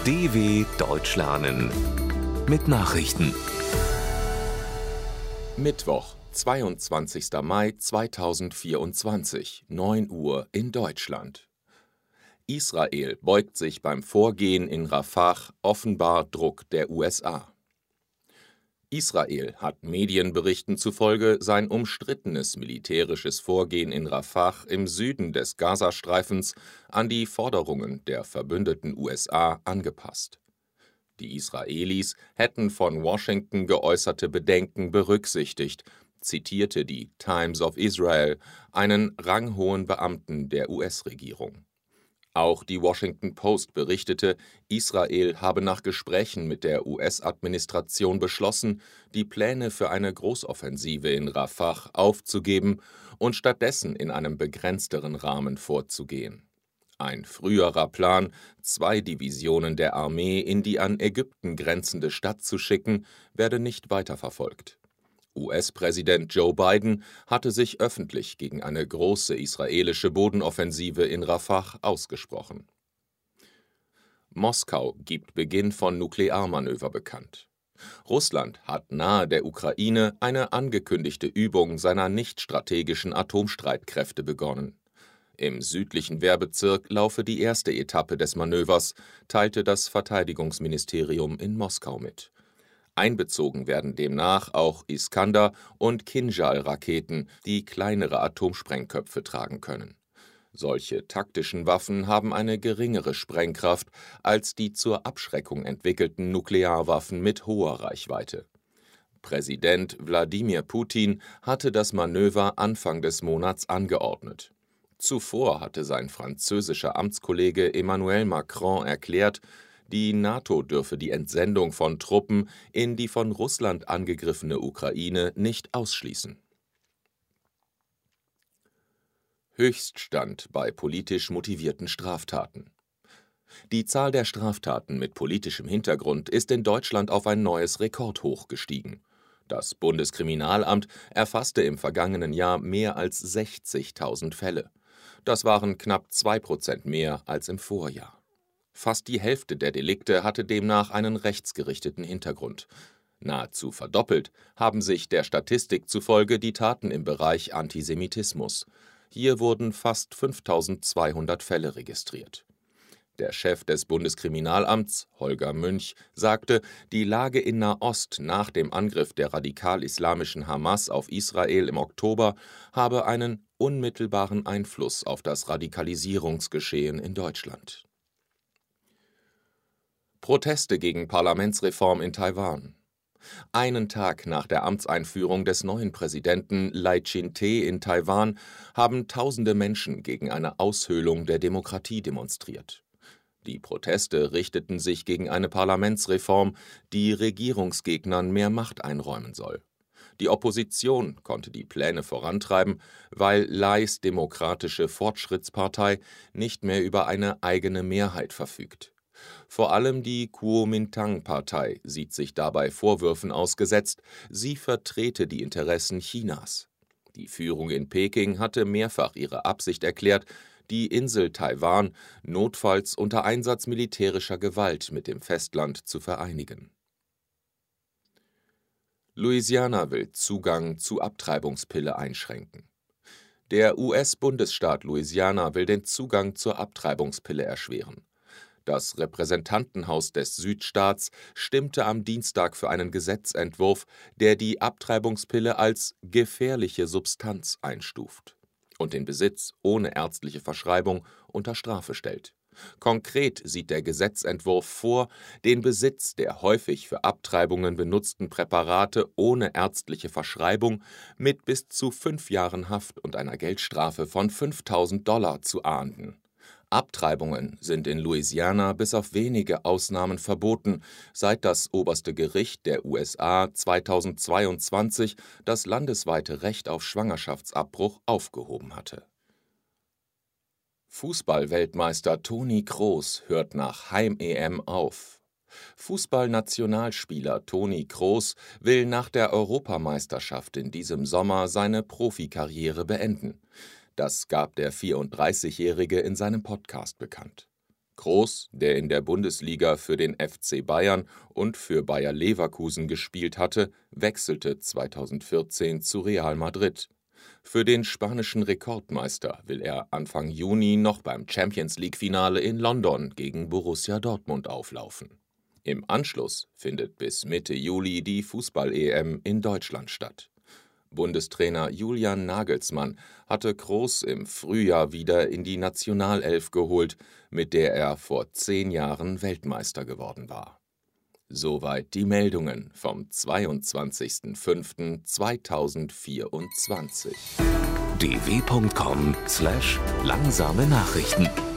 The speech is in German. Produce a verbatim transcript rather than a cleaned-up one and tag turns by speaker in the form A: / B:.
A: D W Deutsch lernen mit Nachrichten.
B: Mittwoch, zweiundzwanzigster Mai zweitausendvierundzwanzig, neun Uhr in Deutschland. Israel beugt sich beim Vorgehen in Rafah offenbar Druck der U S A. Israel hat Medienberichten zufolge sein umstrittenes militärisches Vorgehen in Rafah im Süden des Gazastreifens an die Forderungen der verbündeten U S A angepasst. Die Israelis hätten von Washington geäußerte Bedenken berücksichtigt, zitierte die Times of Israel einen ranghohen Beamten der U S-Regierung. Auch die Washington Post berichtete, Israel habe nach Gesprächen mit der U S-Administration beschlossen, die Pläne für eine Großoffensive in Rafah aufzugeben und stattdessen in einem begrenzteren Rahmen vorzugehen. Ein früherer Plan, zwei Divisionen der Armee in die an Ägypten grenzende Stadt zu schicken, werde nicht weiterverfolgt. U S-Präsident Joe Biden hatte sich öffentlich gegen eine große israelische Bodenoffensive in Rafah ausgesprochen. Moskau gibt Beginn von Nuklearmanöver bekannt. Russland hat nahe der Ukraine eine angekündigte Übung seiner nicht-strategischen Atomstreitkräfte begonnen. Im südlichen Wehrbezirk laufe die erste Etappe des Manövers, teilte das Verteidigungsministerium in Moskau mit. Einbezogen werden demnach auch Iskander- und Kinjal-Raketen, die kleinere Atomsprengköpfe tragen können. Solche taktischen Waffen haben eine geringere Sprengkraft als die zur Abschreckung entwickelten Nuklearwaffen mit hoher Reichweite. Präsident Wladimir Putin hatte das Manöver Anfang des Monats angeordnet. Zuvor hatte sein französischer Amtskollege Emmanuel Macron erklärt, die NATO dürfe die Entsendung von Truppen in die von Russland angegriffene Ukraine nicht ausschließen. Höchststand bei politisch motivierten Straftaten. Die Zahl der Straftaten mit politischem Hintergrund ist in Deutschland auf ein neues Rekordhoch gestiegen. Das Bundeskriminalamt erfasste im vergangenen Jahr mehr als sechzigtausend Fälle. Das waren knapp zwei Prozent mehr als im Vorjahr. Fast die Hälfte der Delikte hatte demnach einen rechtsgerichteten Hintergrund. Nahezu verdoppelt haben sich der Statistik zufolge die Taten im Bereich Antisemitismus. Hier wurden fast fünftausendzweihundert Fälle registriert. Der Chef des Bundeskriminalamts, Holger Münch, sagte, die Lage in Nahost nach dem Angriff der radikal-islamischen Hamas auf Israel im Oktober habe einen unmittelbaren Einfluss auf das Radikalisierungsgeschehen in Deutschland. Proteste gegen Parlamentsreform in Taiwan. Einen Tag nach der Amtseinführung des neuen Präsidenten Lai Ching-te in Taiwan haben tausende Menschen gegen eine Aushöhlung der Demokratie demonstriert. Die Proteste richteten sich gegen eine Parlamentsreform, die Regierungsgegnern mehr Macht einräumen soll. Die Opposition konnte die Pläne vorantreiben, weil Lais Demokratische Fortschrittspartei nicht mehr über eine eigene Mehrheit verfügt. Vor allem die Kuomintang-Partei sieht sich dabei Vorwürfen ausgesetzt, sie vertrete die Interessen Chinas. Die Führung in Peking hatte mehrfach ihre Absicht erklärt, die Insel Taiwan notfalls unter Einsatz militärischer Gewalt mit dem Festland zu vereinigen. Louisiana will Zugang zu Abtreibungspille einschränken. Der U S-Bundesstaat Louisiana will den Zugang zur Abtreibungspille erschweren. Das Repräsentantenhaus des Südstaats stimmte am Dienstag für einen Gesetzentwurf, der die Abtreibungspille als gefährliche Substanz einstuft und den Besitz ohne ärztliche Verschreibung unter Strafe stellt. Konkret sieht der Gesetzentwurf vor, den Besitz der häufig für Abtreibungen benutzten Präparate ohne ärztliche Verschreibung mit bis zu fünf Jahren Haft und einer Geldstrafe von fünftausend Dollar zu ahnden. Abtreibungen sind in Louisiana bis auf wenige Ausnahmen verboten, seit das oberste Gericht der U S A zweitausendzweiundzwanzig das landesweite Recht auf Schwangerschaftsabbruch aufgehoben hatte. Fußball-Weltmeister Toni Kroos hört nach Heim-E M auf. Fußballnationalspieler Toni Kroos will nach der Europameisterschaft in diesem Sommer seine Profikarriere beenden. Das gab der vierunddreißigjährige in seinem Podcast bekannt. Kroos, der in der Bundesliga für den F C Bayern und für Bayer Leverkusen gespielt hatte, wechselte zweitausendvierzehn zu Real Madrid. Für den spanischen Rekordmeister will er Anfang Juni noch beim Champions-League-Finale in London gegen Borussia Dortmund auflaufen. Im Anschluss findet bis Mitte Juli die Fußball-E M in Deutschland statt. Bundestrainer Julian Nagelsmann hatte Kroos im Frühjahr wieder in die Nationalelf geholt, mit der er vor zehn Jahren Weltmeister geworden war. Soweit die Meldungen vom zweiundzwanzigsten fünften zweitausendvierundzwanzig.
A: d w punkt com slash langsame Nachrichten